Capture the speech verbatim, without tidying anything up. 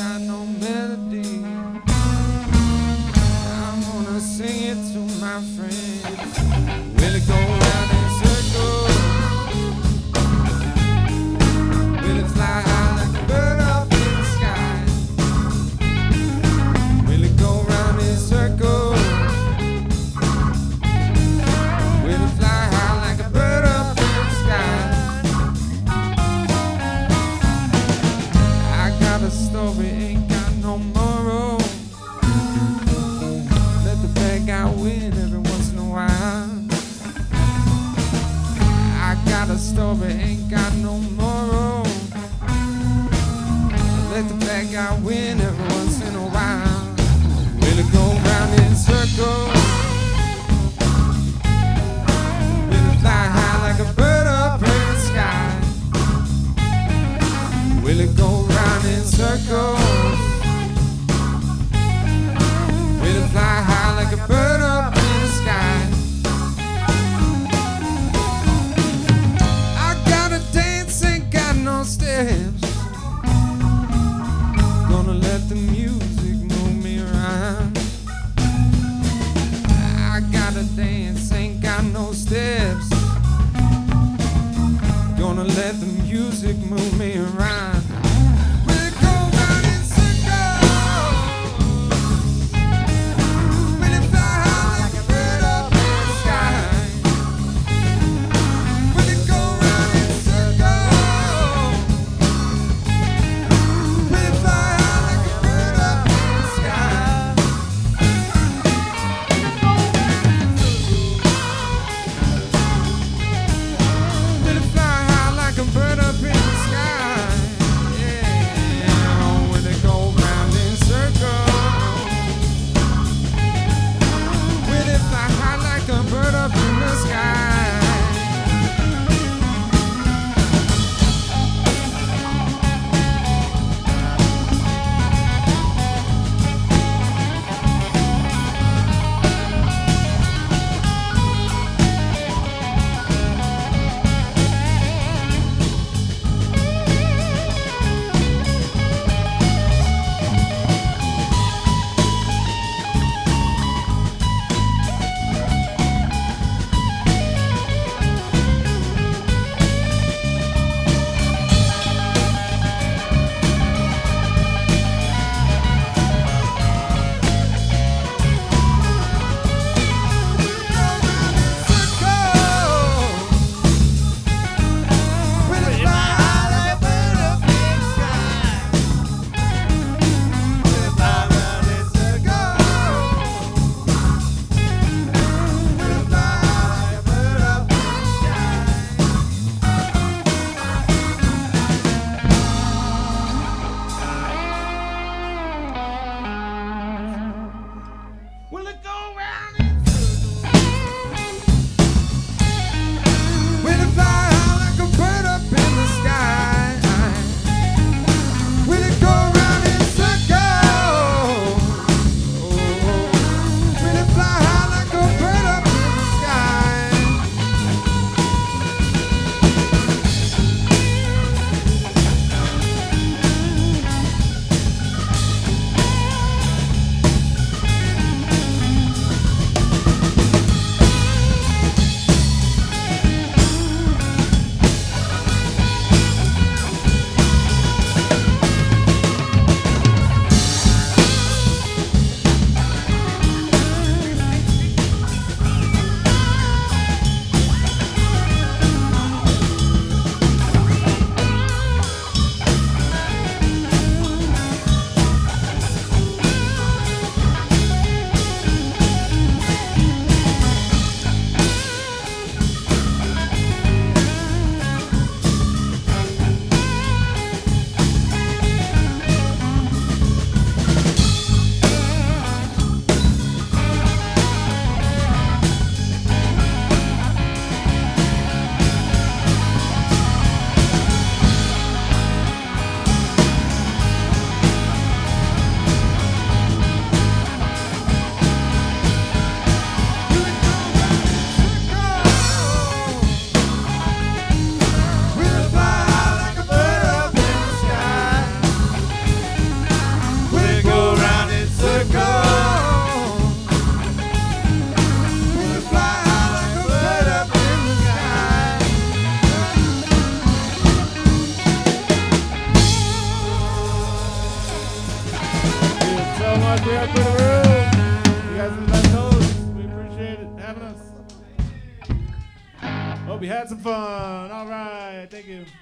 got no melody. I'm gonna sing it to my friends. Will it go round in circles? Will it fly high like a bird up in the sky? Will it go round in circles? Will it fly high like a bird up in the sky? I got a story, ain't got no moral. Let the bad guy win every once in a while. I got a story, ain't got no moral. Let the bad guy win every once in a while. Will it go round in circles? Will it fly high like a bird up in the sky? Will it go round in circles? Will it fly high like a bird up in the sky? I gotta dance, ain't got no steps. Gonna let the music move me around. up, we up for the room. You guys are the best hosts. We appreciate it having us. Hope you had some fun. All right, thank you.